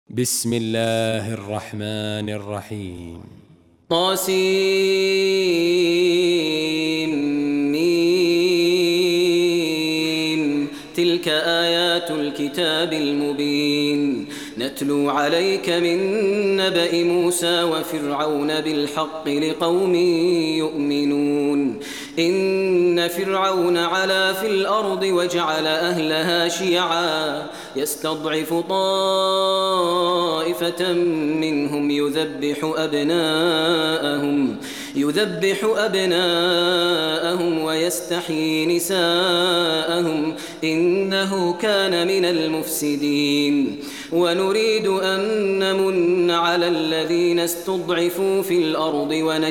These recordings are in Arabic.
بسم الله الرحمن الرحيم. طاسيم. تلك آيات الكتاب المبين نتلو عليك من نبأ موسى وفرعون بالحق لقوم يؤمنون. إن فرعون علا في الأرض وجعل أهلها شيعا يستضعف طائفة منهم يذبح أبناءهم ويستحيي نساءهم إنه كان من المفسدين. ونريد أن نمن على الذين استضعفوا في الأرض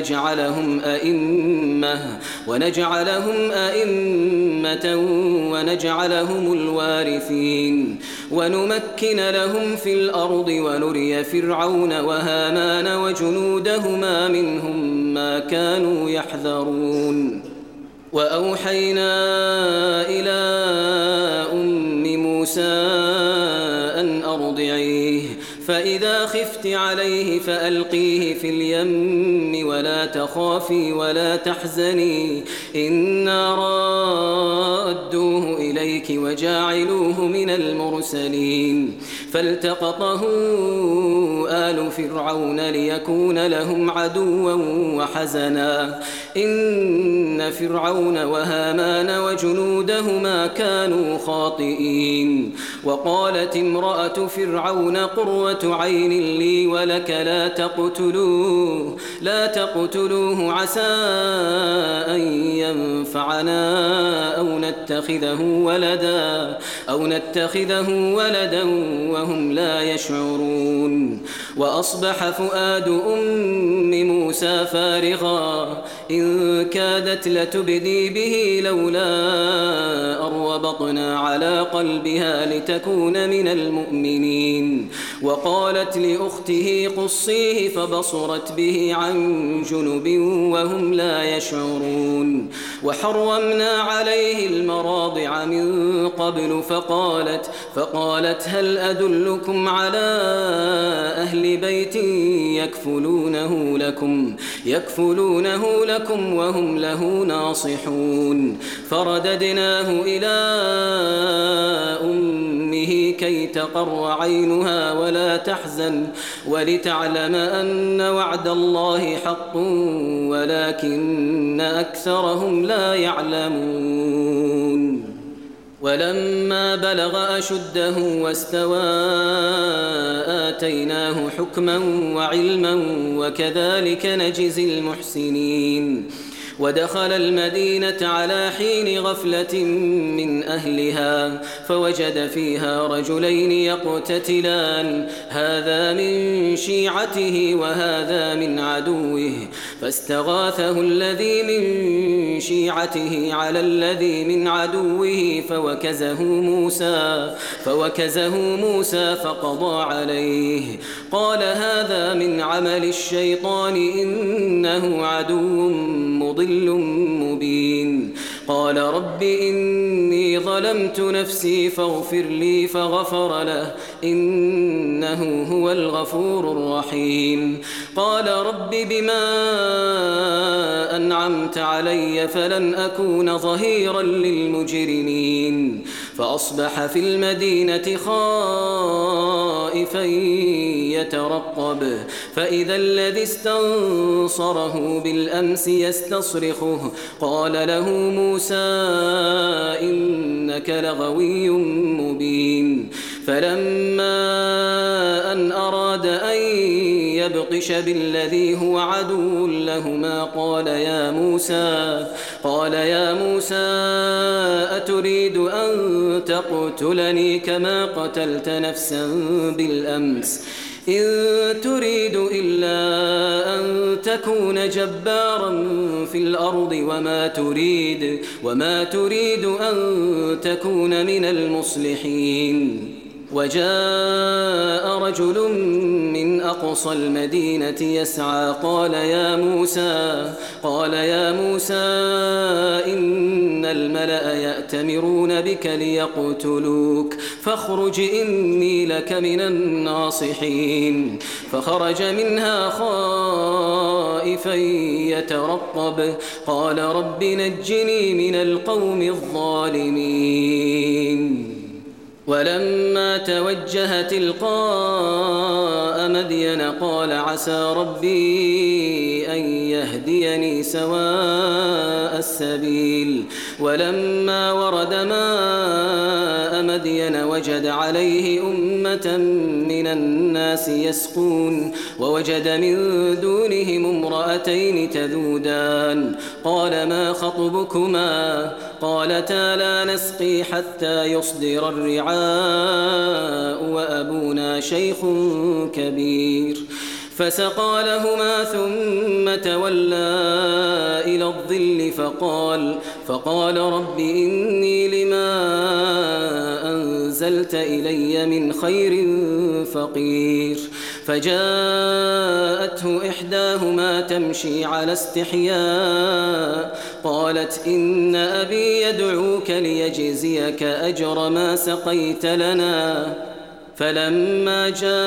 ونجعلهم أئمة ونجعلهم الوارثين ونمكن لهم في الأرض ونري فرعون وهامان وجنودهما منهم ما كانوا يحذرون. وأوحينا إلى أم موسى أن أرضعيه فإذا خفت عليه فألقيه في اليم ولا تخافي ولا تحزني إنا رادوه إليك وجاعلوه من المرسلين. فالتقطه آل فرعون ليكون لهم عدوا وحزنا إن فرعون وهامان وجنودهما كانوا خاطئين. وقالت امرأة فرعون قرة عين لي ولك لا تقتلوه عسى أن ينفعنا أو نتخذه ولدا وهم لا يشعرون. وأصبح فؤاد أم موسى فارغا إن كادت لتبدي به لولا أن ربطنا على قلبها لتكون من المؤمنين. وقالت لأخته قصيه فبصرت به عن جنب وهم لا يشعرون. وحرمنا عليه المراضع من قبل فقالت هل أدلكم على أهل بيت يكفلونه لكم وهم له ناصحون. فرددناه إلى أمه كي تقر عينها ولا تحزن ولتعلم أن وعد الله حق ولكن أكثرهم لا يعلمون. ولما بلغ أشده واستوى آتيناه حكما وعلما وكذلك نجزي المحسنين. ودخل المدينة على حين غفلة من أهلها فوجد فيها رجلين يقتتلان هذا من شيعته وهذا من عدوه فاستغاثه الذي من شيعته على الذي من عدوه فوكزه موسى فقضى عليه. قال هذا من عمل الشيطان إنه عدو مضل مبين. قال رب إني ظلمت نفسي فاغفر لي فغفر له إنه هو الغفور الرحيم. قال رب بما أنعمت علي فلن أكون ظهيرا للمجرمين. فأصبح في المدينة خائفا يترقب فإذا الذي استنصره بالأمس يستصرخه قال له موسى إنك لغوي مبين. فلما أن أراد أن يبطش بالذي هو عدو لهما قال يا موسى أتريد أن تقتلني كما قتلت نفسا بالأمس إن تريد إلا أن تكون جبارا في الأرض وما تريد أن تكون من المصلحين. وجاء رجل من أقصى المدينة يسعى قال يا موسى إن الملأ يأتمرون بك ليقتلوك فاخرج إني لك من الناصحين فخرج منها خائفا يترقب قال رب نجني من القوم الظالمين ولما توجه تلقاء مدين قال عسى ربي أن يهديني سواء السبيل ولما ورد ماء مدين وجد عليه أمة من الناس يسقون ووجد من دونهم امرأتين تذودان قال ما خطبكما قالتا لا نسقي حتى يصدر الرعاء وأبونا شيخ كبير فسقى لهما ثم تولى إلى الظل فقال رب إني لما أنزلت إلي من خير فقير فجاءته إحداهما تمشي على استحياء قالت إن أبي يدعوك ليجزيك أجر ما سقيت لنا فلما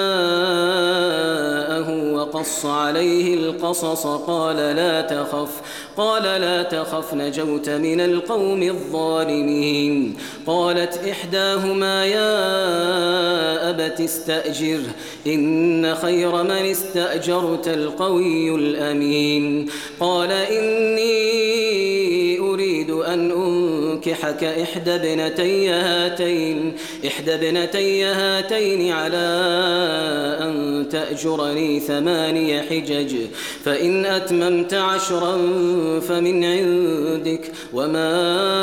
جاءه وقص عليه القصص قال لا تخف نجوت من القوم الظالمين قالت إحداهما يا أبت استأجره إن خير من استأجرت القوي الأمين قال إني أريد أن أنكحك إحدى ابنتي هاتين على أن تأجرني 8 حجج فإن أتممت 10 فمن عندك وما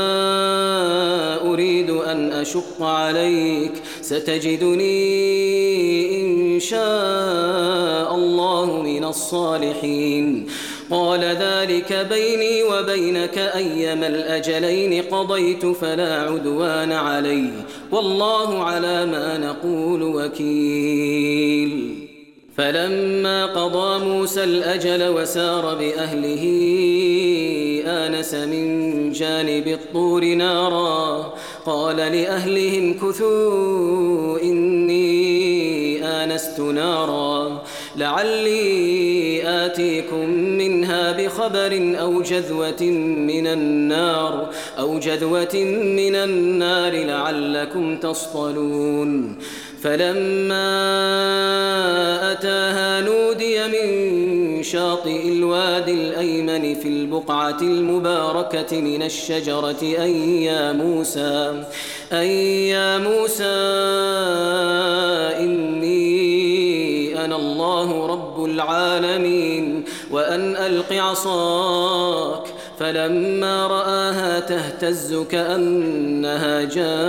أريد أن أشق عليك ستجدني إن شاء الله من الصالحين قال ذلك بيني وبينك أيما الأجلين قضيت فلا عدوان علي والله على ما نقول وكيل فلما قضى موسى الأجل وسار بأهله آنس من جانب الطور نارا قال لأهلهم كثوا إني آنست نارا لعلي آتيكم منها بخبر أو جذوة من النار لعلكم تصطلون فلما أتاها نودي من شاطئ الوادي الأيمن في البقعة المباركة من الشجرة أي يا موسى إني أنا الله رب العالمين وأن ألق عصاك فلما رآها تهتز كأنها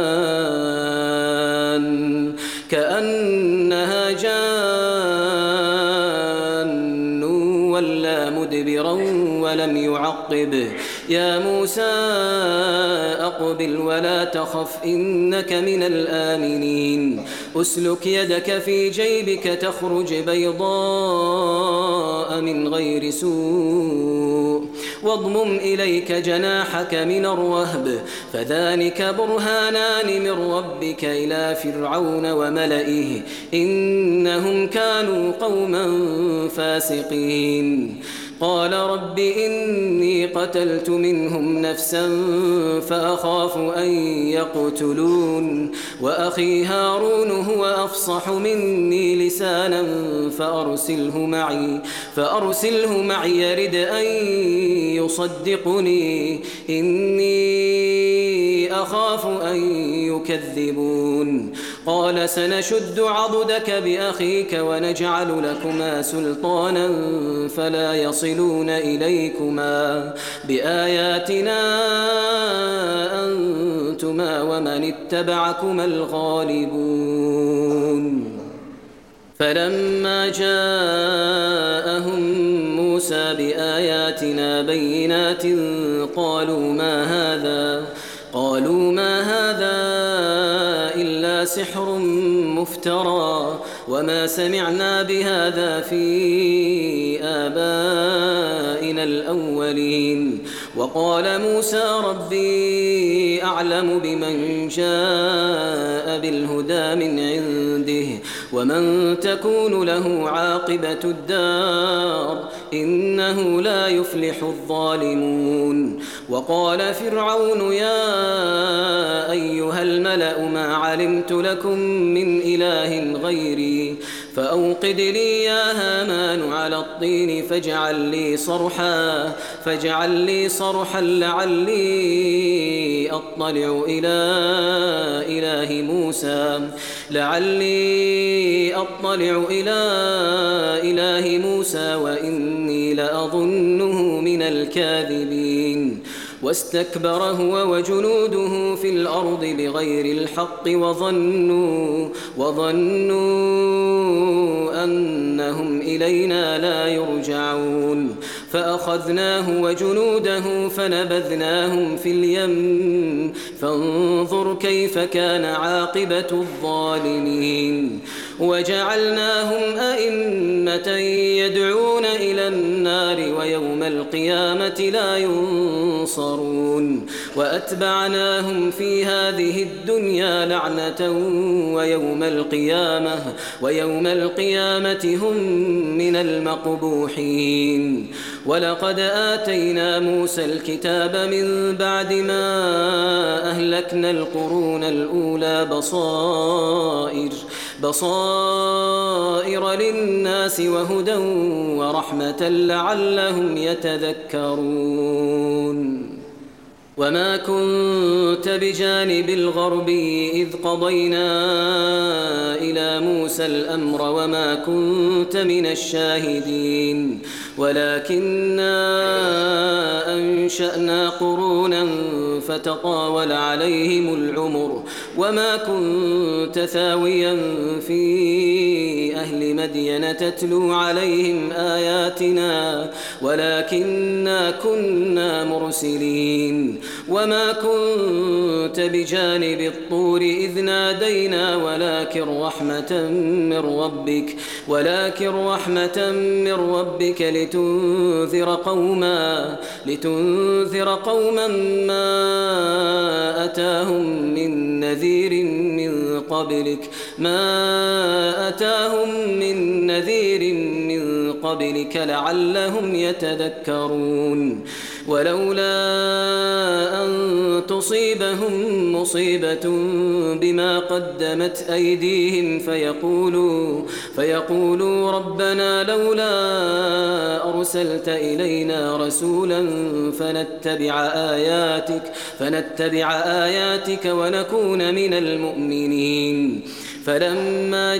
جان ولا مدبرا ولم يعقب يا موسى أقبل ولا تخف إنك من الآمنين أسلك يدك في جيبك تخرج بيضاء من غير سوء واضمم إليك جناحك من الرهب فذلك برهانان من ربك إلى فرعون وملئه إنهم كانوا قوما فاسقين قال رب إني قتلت منهم نفسا فأخاف أن يقتلون وأخي هارون هو أفصح مني لسانا فأرسله معي يرد أن يصدقني إني أخاف أن يكذبون قال سنشد عضدك بأخيك ونجعل لكما سلطانا فلا يصلون إليكما بآياتنا أنتما ومن اتبعكما الغالبون فلما جاءهم موسى بآياتنا بينات قالوا ما هذا إلا سحر مفترى وما سمعنا بهذا في آبائنا الأولين. وقال موسى ربي أعلم بمن جاء بالهدى من عنده ومن تكون له عاقبة الدار إنه لا يفلح الظالمون. وقال فرعون يا أيها الملأ ما علمت لكم من إله غيري فأوقد لي يا هامان على الطين فاجعل لي صرحا لعلي أطلع إلى إله موسى وإني لأظنه من الكاذبين. واستكبر هو وجنوده في الأرض بغير الحق وظنوا أنهم إلينا لا يرجعون فأخذناه وجنوده فنبذناهم في اليم فانظر كيف كان عاقبة الظالمين. وجعلناهم أئمة يدعون إلى النار ويوم القيامة لا ينصرون وأتبعناهم في هذه الدنيا لعنة ويوم القيامة هم من المقبوحين. ولقد آتينا موسى الكتاب من بعد ما أهلكنا القرون الأولى بصائر للناس وهدى ورحمة لعلهم يتذكرون. وما كنت بجانب الغربي إذ قضينا إلى موسى الأمر وما كنت من الشاهدين ولكننا أنشأنا قرونا فتطاول عليهم العمر وما كنت ثاويا في أهل مدين تتلو عليهم آياتنا ولكننا كنا مرسلين. وما كنت بجانب الطور إذ نادينا ولكن رحمة من ربك لتنذر قوما ما أتاهم من نذير من قبلك لعلهم يتذكرون. ولولا أن تصيبهم مصيبة بما قدمت أيديهم فيقولوا ربنا لولا أرسلت إلينا رسولا فنتبع آياتك ونكون من المؤمنين. فلما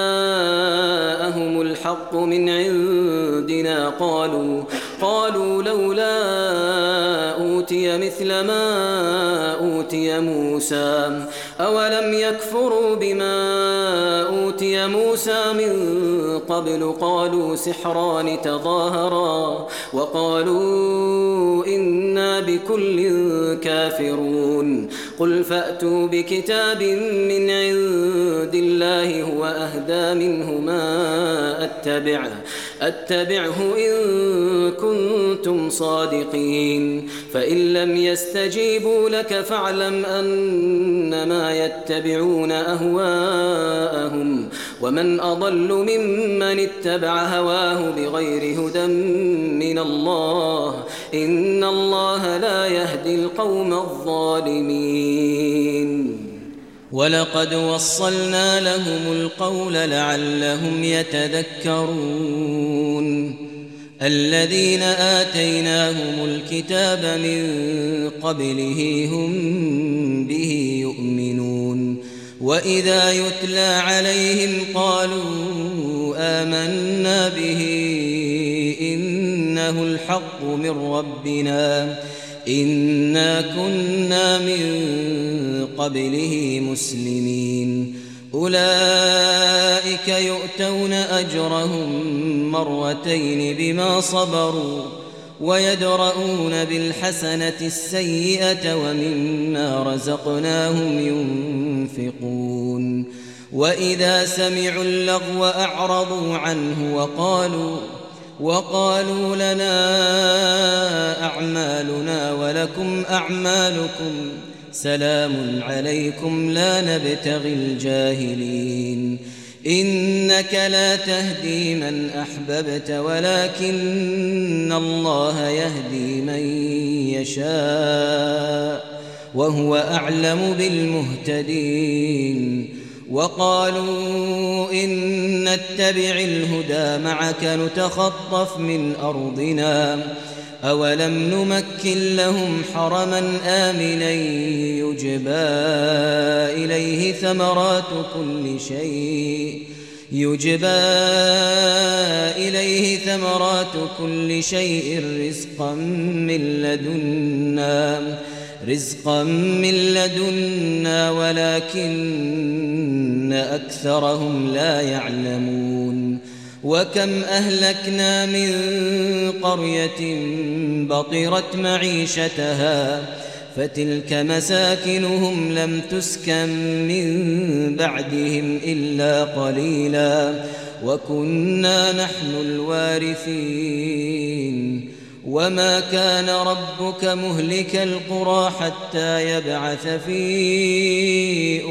جاءهم الحق من عندنا قالوا لولا أوتي مثل ما أوتي موسى أولم يكفروا بما أوتي موسى من قبل قالوا سحران تظاهرا وقالوا إنا بكل كافرون. قل فأتوا بكتاب من عند الله هو أهدى منه ما أتبعه إن كنتم صادقين. فإن لم يستجيبوا لك فاعلم أنما يتبعون أهواءهم ومن أضل ممن اتبع هواه بغير هدى من الله إن الله لا يهدي القوم الظالمين. ولقد وصلنا لهم القول لعلهم يتذكرون. الذين آتيناهم الكتاب من قبله هم به يؤمنون وإذا يتلى عليهم قالوا آمنا به إنه الحق من ربنا إنا كنا من قبله مسلمين. أولئك يؤتون أجرهم مرتين بما صبروا ويدرؤون بالحسنة السيئة ومما رزقناهم ينفقون. وإذا سمعوا اللغو أعرضوا عنه وقالوا لنا أعمالنا ولكم أعمالكم سلام عليكم لا نبتغي الجاهلين إنك لا تهدي من أحببت ولكن الله يهدي من يشاء وهو أعلم بالمهتدين وقالوا إن نتبع الهدى معك نتخطف من أرضنا أولم نمكن لهم حرما آمنا يجبى إليه ثمرات كل شيء رزقا من لدنا ولكن أكثرهم لا يعلمون وكم أهلكنا من قرية بطرت معيشتها فتلك مساكنهم لم تسكن من بعدهم إلا قليلا وكنا نحن الوارثين وما كان ربك مهلك القرى حتى يبعث في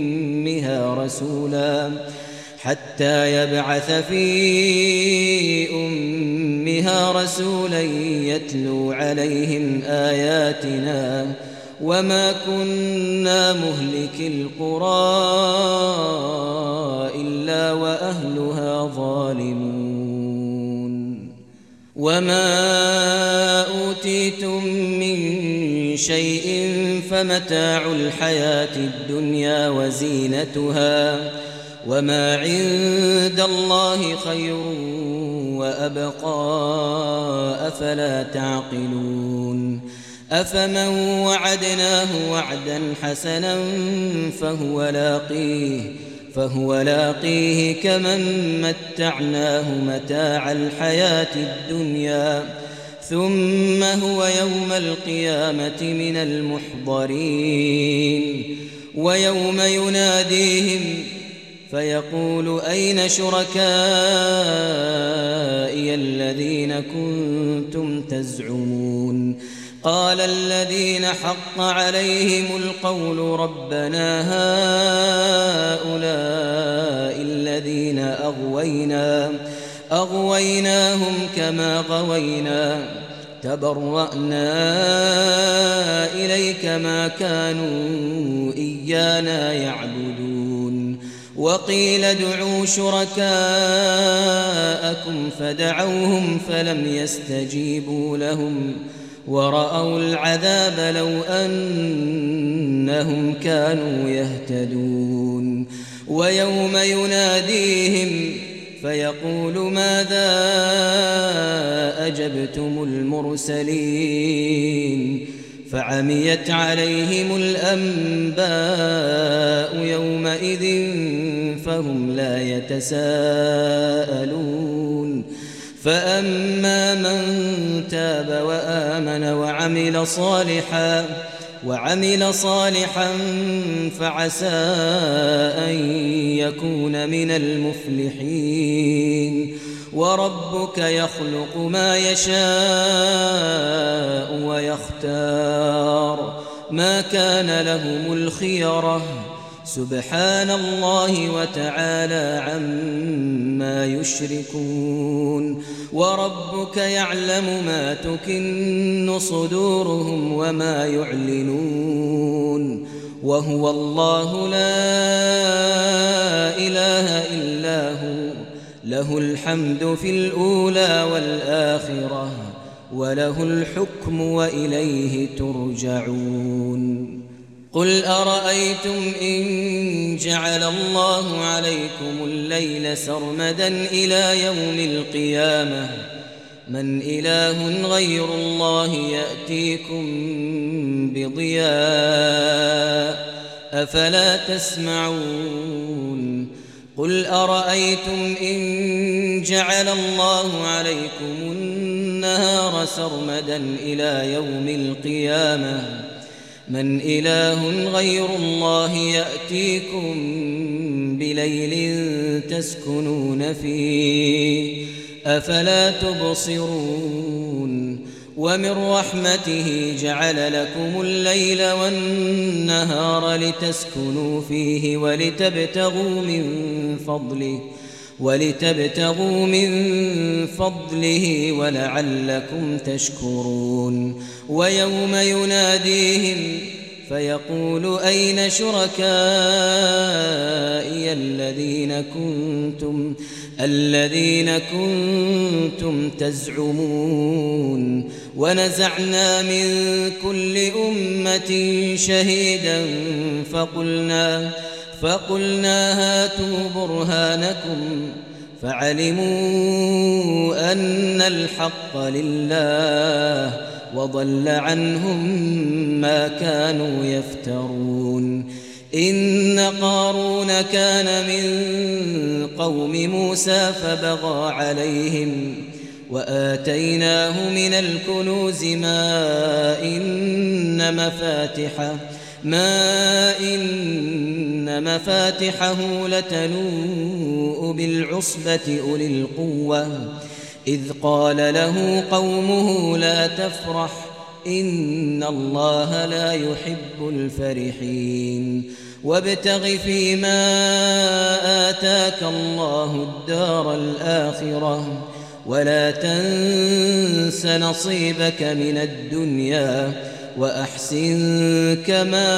أمها رسولا يتلو عليهم آياتنا وما كنا مهلك القرى إلا وأهلها ظالمون وما أوتيتم من شيء فمتاع الحياة الدنيا وزينتها وما عند الله خير وأبقى أفلا تعقلون أفمن وعدناه وعدا حسنا فهو لاقيه كمن متعناه متاع الحياة الدنيا ثم هو يوم القيامة من المحضرين ويوم يناديهم فيقول أين شركائي الذين كنتم تزعمون قال الذين حق عليهم القول ربنا هؤلاء الذين أغويناهم كما غوينا تبرأنا إليك ما كانوا إيانا يعبدون وقيل ادعوا شركاءكم فدعوهم فلم يستجيبوا لهم ورأوا العذاب لو أنهم كانوا يهتدون ويوم يناديهم فيقول ماذا أجبتم المرسلين فعميت عليهم الأنباء يومئذ فهم لا يتساءلون فأما من تاب وآمن وعمل صالحا فعسى أن يكون من المفلحين وربك يخلق ما يشاء ويختار ما كان لهم الخيرة سبحان الله وتعالى عما يشركون وربك يعلم ما تكن صدورهم وما يعلنون وهو الله لا إله إلا هو له الحمد في الأولى والآخرة وله الحكم وإليه ترجعون قل أرأيتم إن جعل الله عليكم الليل سرمدا إلى يوم القيامة من إله غير الله يأتيكم بضياء أفلا تسمعون قل أرأيتم إن جعل الله عليكم النهار سرمدا إلى يوم القيامة من إله غير الله يأتيكم بليل تسكنون فيه أفلا تبصرون ومن رحمته جعل لكم الليل والنهار لتسكنوا فيه ولتبتغوا من فضله ولعلكم تشكرون ويوم يناديهم فيقول أين شركائي الذين كنتم تزعمون ونزعنا من كل أمة شهيدا فقلنا هاتوا برهانكم فعلموا أن الحق لله وضل عنهم ما كانوا يفترون إن قارون كان من قوم موسى فبغى عليهم وآتيناه من الكنوز ما إن مفاتحه لتنوء بالعصبة أولي القوة إذ قال له قومه لا تفرح إن الله لا يحب الفرحين وابتغ فيما آتاك الله الدار الآخرة ولا تنس نصيبك من الدنيا وأحسن كما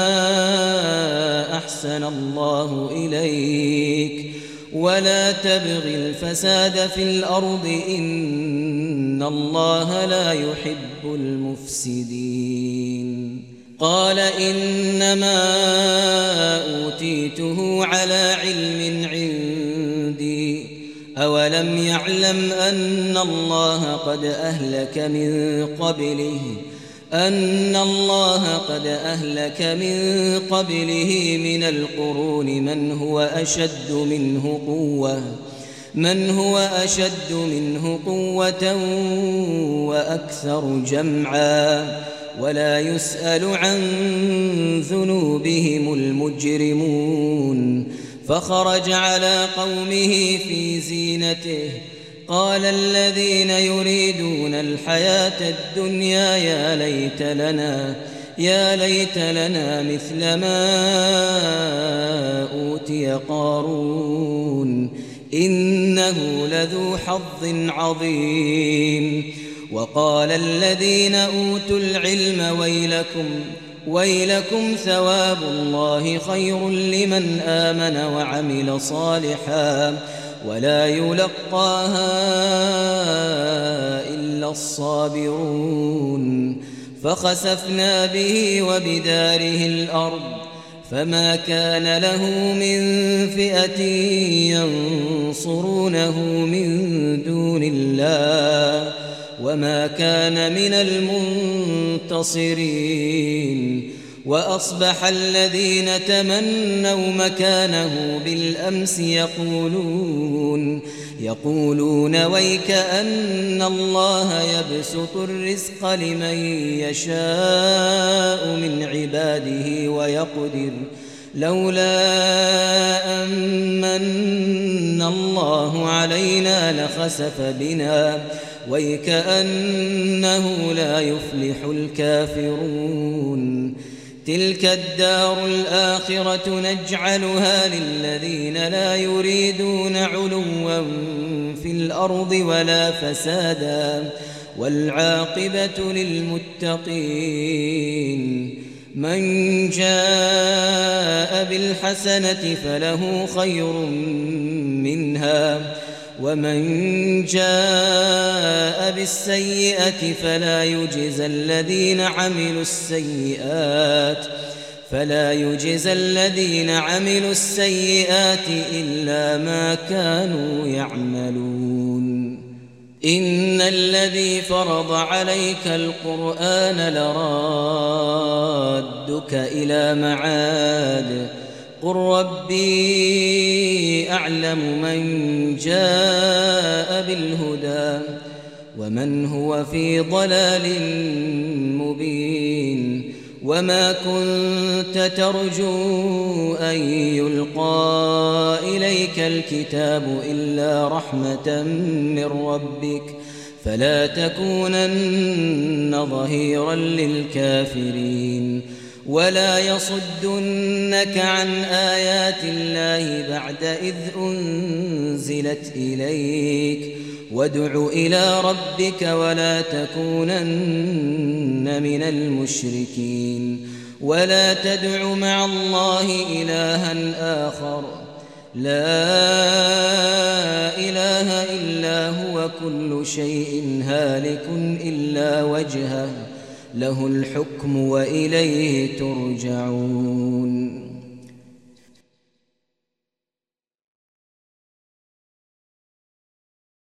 أحسن الله إليك ولا تبغ الفساد في الأرض إن الله لا يحب المفسدين قال إنما أوتيته على علم عندي أولم يعلم أن الله قد أهلك من قبله من القرون من هو أشد منه قوة وأكثر جمعا ولا يسأل عن ذنوبهم المجرمون فخرج على قومه في زينته قال الذين يريدون الحياة الدنيا يا ليت لنا مثل ما أوتي قارون إنه لذو حظ عظيم وقال الذين أوتوا العلم ويلكم ثواب الله خير لمن آمن وعمل صالحا ولا يلقاها إلا الصابرون فخسفنا به وبداره الأرض فما كان له من فئة ينصرونه من دون الله وما كان من المنتصرين وأصبح الذين تمنوا مكانه بالأمس يقولون ويكأن الله يبسط الرزق لمن يشاء من عباده ويقدر لولا أمن الله علينا لخسف بنا ويكأنه لا يفلح الكافرون تلك الدار الآخرة نجعلها للذين لا يريدون علوا في الأرض ولا فسادا والعاقبة للمتقين من جاء بالحسنة فله خير منها ومن جاء بالسيئة فلا يجزى الذين عملوا السيئات إلا ما كانوا يعملون إن الذي فرض عليك القرآن لرادك إلى معاد قل ربي أعلم من جاء بالهدى ومن هو في ضلال مبين وما كنت ترجو أن يلقى إليك الكتاب إلا رحمة من ربك فلا تكونن ظهيرا للكافرين ولا يصدنك عن آيات الله بعد إذ أنزلت إليك وادع إلى ربك ولا تكونن من المشركين ولا تدع مع الله إلها آخر لا إله إلا هو كل شيء هالك إلا وجهه له الحكم وإليه ترجعون